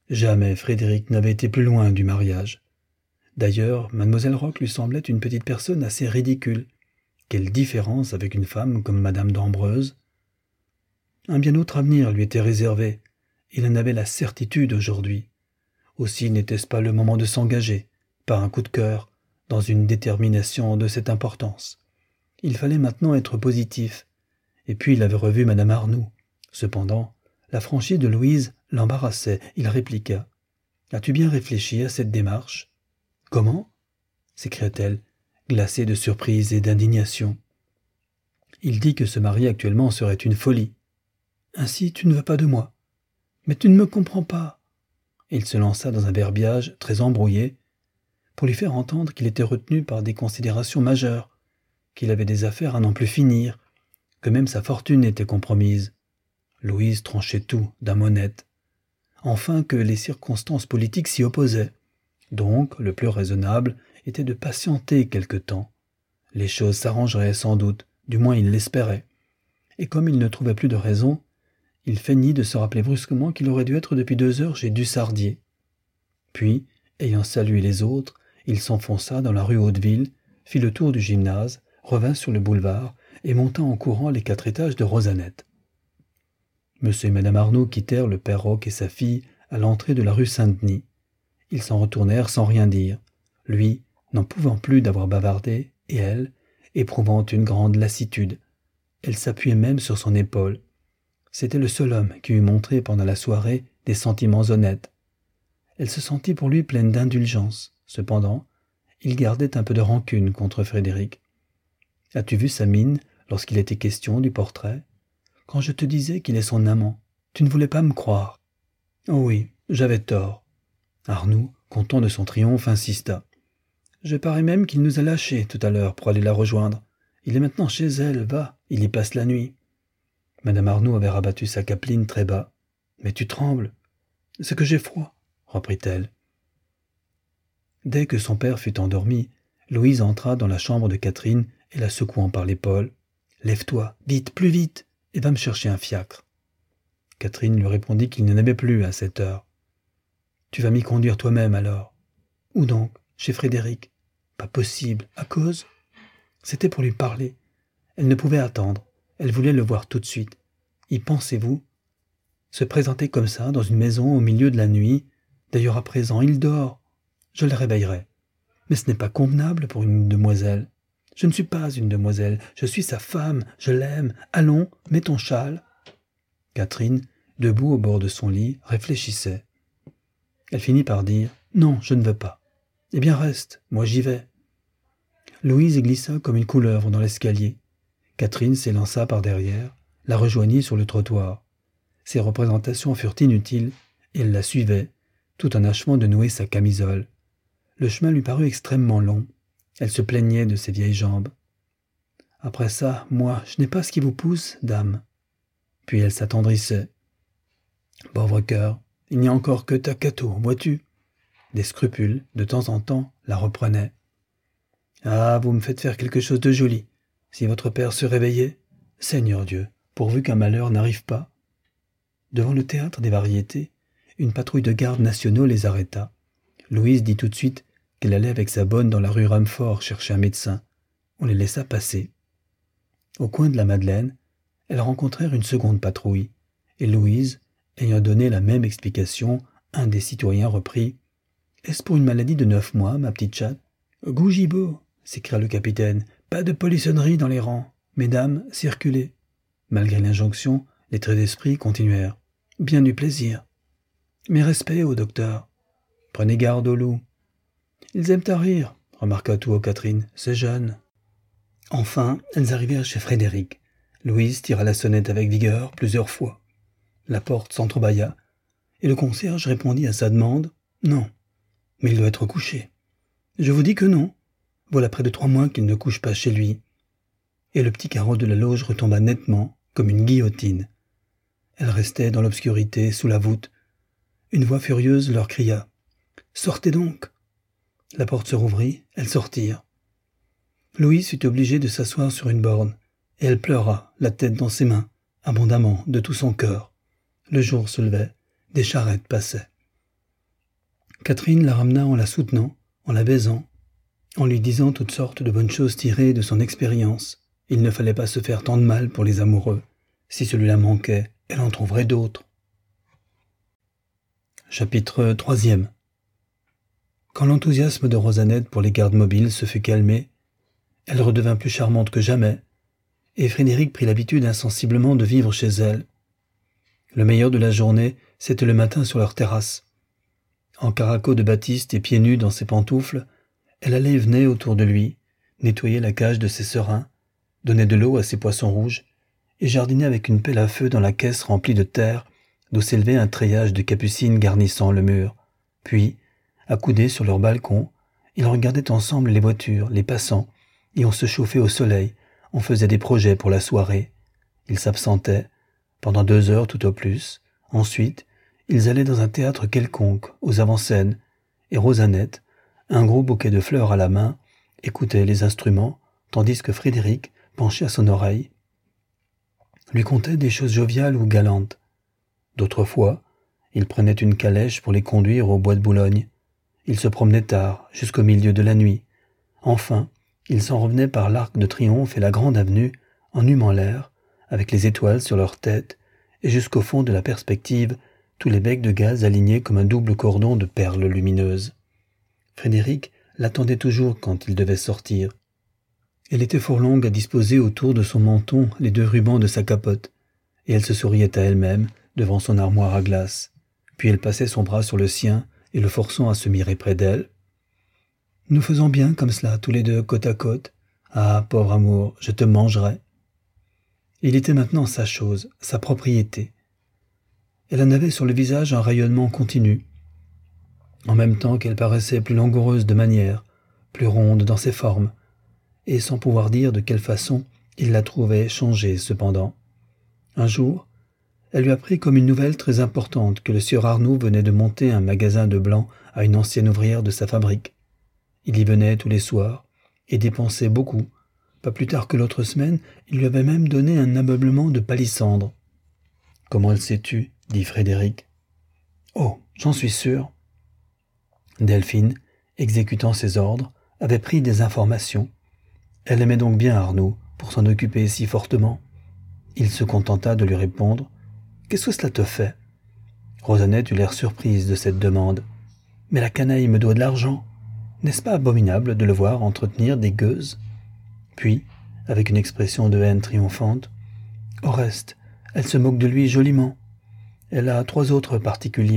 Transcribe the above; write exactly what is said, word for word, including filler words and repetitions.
Jamais Frédéric n'avait été plus loin du mariage. D'ailleurs, mademoiselle Roch lui semblait une petite personne assez ridicule. Quelle différence avec une femme comme madame d'Ambreuse! Un bien autre avenir lui était réservé. Il en avait la certitude aujourd'hui. Aussi n'était-ce pas le moment de s'engager, par un coup de cœur, dans une détermination de cette importance. Il fallait maintenant être positif. Et puis il avait revu madame Arnould. Cependant, la franchise de Louise l'embarrassait. Il répliqua. « As-tu bien réfléchi à cette démarche ?»« Comment ?» s'écria-t-elle, glacée de surprise et d'indignation. « Il dit que se marier actuellement serait une folie. Ainsi tu ne veux pas de moi. Mais tu ne me comprends pas. » Il se lança dans un verbiage très embrouillé pour lui faire entendre qu'il était retenu par des considérations majeures, qu'il avait des affaires à n'en plus finir, que même sa fortune était compromise. Louise tranchait tout d'un mot net. Enfin que les circonstances politiques s'y opposaient. Donc, le plus raisonnable était de patienter quelque temps. Les choses s'arrangeraient sans doute, du moins il l'espérait. Et comme il ne trouvait plus de raison, il feignit de se rappeler brusquement qu'il aurait dû être depuis deux heures chez Dussardier. Puis, ayant salué les autres, il s'enfonça dans la rue Hauteville, fit le tour du gymnase, revint sur le boulevard et monta en courant les quatre étages de Rosanette. Monsieur et madame Arnould quittèrent le père Roch et sa fille à l'entrée de la rue Saint-Denis. Ils s'en retournèrent sans rien dire, lui n'en pouvant plus d'avoir bavardé, et elle, éprouvant une grande lassitude. Elle s'appuyait même sur son épaule. C'était le seul homme qui eût montré pendant la soirée des sentiments honnêtes. Elle se sentit pour lui pleine d'indulgence. Cependant, il gardait un peu de rancune contre Frédéric. « As-tu vu sa mine lorsqu'il était question du portrait ? Quand je te disais qu'il est son amant, tu ne voulais pas me croire. »« Oh oui, j'avais tort. » Arnould, content de son triomphe, insista. « Je parie même qu'il nous a lâchés tout à l'heure pour aller la rejoindre. Il est maintenant chez elle, va, il y passe la nuit. » Madame Arnould avait rabattu sa capeline très bas. « Mais tu trembles. »« C'est que j'ai froid, » reprit-elle. Dès que son père fut endormi, Louise entra dans la chambre de Catherine et la secouant par l'épaule. « Lève-toi, vite, plus vite, et va me chercher un fiacre. » Catherine lui répondit qu'il n'y en avait plus à cette heure. « Tu vas m'y conduire toi-même alors. »« Où donc ? Chez Frédéric. »« Pas possible. À cause ?» C'était pour lui parler. Elle ne pouvait attendre. Elle voulait le voir tout de suite. Y pensez-vous ? Se présenter comme ça dans une maison au milieu de la nuit. D'ailleurs à présent il dort. Je le réveillerai. Mais ce n'est pas convenable pour une demoiselle. Je ne suis pas une demoiselle. Je suis sa femme. Je l'aime. Allons, mets ton châle. Catherine, debout au bord de son lit, réfléchissait. Elle finit par dire « Non, je ne veux pas. »« Eh bien reste, moi j'y vais. » Louise glissa comme une couleuvre dans l'escalier. Catherine s'élança par derrière, la rejoignit sur le trottoir. Ses représentations furent inutiles, et elle la suivait, tout en achevant de nouer sa camisole. Le chemin lui parut extrêmement long. Elle se plaignait de ses vieilles jambes. « Après ça, moi, je n'ai pas ce qui vous pousse, dame. » Puis elle s'attendrissait. « Pauvre cœur, il n'y a encore que Takato, vois-tu ?» Des scrupules, de temps en temps, la reprenaient. « Ah, vous me faites faire quelque chose de joli. Si votre père se réveillait, Seigneur Dieu, pourvu qu'un malheur n'arrive pas. » Devant le théâtre des variétés, une patrouille de gardes nationaux les arrêta. Louise dit tout de suite qu'elle allait avec sa bonne dans la rue Rumford chercher un médecin. On les laissa passer. Au coin de la Madeleine, elles rencontrèrent une seconde patrouille, et Louise, ayant donné la même explication, un des citoyens reprit « Est-ce pour une maladie de neuf mois, ma petite chatte ?»« Gougibeau !» s'écria le capitaine. « Pas de polissonnerie dans les rangs. Mesdames, circulez. » Malgré l'injonction, les traits d'esprit continuèrent. « Bien du plaisir. »« Mes respects au docteur. »« Prenez garde aux loups. »« Ils aiment à rire, » remarqua tout haut Catherine. « C'est jeune. » Enfin, elles arrivèrent chez Frédéric. Louise tira la sonnette avec vigueur plusieurs fois. La porte s'entrebâilla, et le concierge répondit à sa demande « Non, mais il doit être couché. »« Je vous dis que non. Voilà près de trois mois qu'il ne couche pas chez lui. » Et le petit carreau de la loge retomba nettement, comme une guillotine. Elle restait dans l'obscurité, sous la voûte. Une voix furieuse leur cria « Sortez donc !» La porte se rouvrit, elles sortirent. Louise fut obligée de s'asseoir sur une borne, et elle pleura, la tête dans ses mains, abondamment, de tout son cœur. Le jour se levait, des charrettes passaient. Catherine la ramena en la soutenant, en la baisant, en lui disant toutes sortes de bonnes choses tirées de son expérience. Il ne fallait pas se faire tant de mal pour les amoureux. Si celui-là manquait, elle en trouverait d'autres. Chapitre troisième. Quand l'enthousiasme de Rosanette pour les gardes mobiles se fut calmé, elle redevint plus charmante que jamais, et Frédéric prit l'habitude insensiblement de vivre chez elle. Le meilleur de la journée, c'était le matin sur leur terrasse. En caraco de batiste et pieds nus dans ses pantoufles, elle allait et venait autour de lui, nettoyait la cage de ses serins, donnait de l'eau à ses poissons rouges, et jardinait avec une pelle à feu dans la caisse remplie de terre, d'où s'élevait un treillage de capucines garnissant le mur. Puis, accoudés sur leur balcon, ils regardaient ensemble les voitures, les passants, et on se chauffait au soleil, on faisait des projets pour la soirée. Ils s'absentaient, pendant deux heures tout au plus. Ensuite, ils allaient dans un théâtre quelconque, aux avant-scènes, et Rosanette, un gros bouquet de fleurs à la main, écoutait les instruments, tandis que Frédéric, penché à son oreille, lui contait des choses joviales ou galantes. D'autres fois, il prenait une calèche pour les conduire au bois de Boulogne. Il se promenait tard, jusqu'au milieu de la nuit. Enfin, il s'en revenait par l'Arc de Triomphe et la Grande Avenue, en humant l'air, avec les étoiles sur leur tête, et jusqu'au fond de la perspective, tous les becs de gaz alignés comme un double cordon de perles lumineuses. Frédéric l'attendait toujours quand il devait sortir. Elle était fort longue à disposer autour de son menton les deux rubans de sa capote, et elle se souriait à elle-même devant son armoire à glace. Puis elle passait son bras sur le sien et le forçant à se mirer près d'elle. « Nous faisons bien comme cela, tous les deux, côte à côte. Ah, pauvre amour, je te mangerai. » Il était maintenant sa chose, sa propriété. Elle en avait sur le visage un rayonnement continu, en même temps qu'elle paraissait plus langoureuse de manière, plus ronde dans ses formes, et sans pouvoir dire de quelle façon il la trouvait changée cependant. Un jour, elle lui apprit comme une nouvelle très importante que le sieur Arnoux venait de monter un magasin de blanc à une ancienne ouvrière de sa fabrique. Il y venait tous les soirs et dépensait beaucoup. Pas plus tard que l'autre semaine, il lui avait même donné un ameublement de palissandre. « Comment elle s'est tue ?» dit Frédéric. « Oh, j'en suis sûr. » Delphine, exécutant ses ordres, avait pris des informations. Elle aimait donc bien Arnoux pour s'en occuper si fortement. Il se contenta de lui répondre « Qu'est-ce que cela te fait ?» Rosanette eut l'air surprise de cette demande. « Mais la canaille me doit de l'argent. N'est-ce pas abominable de le voir entretenir des gueuses ?» Puis, avec une expression de haine triomphante, « Au reste, elle se moque de lui joliment. Elle a trois autres particuliers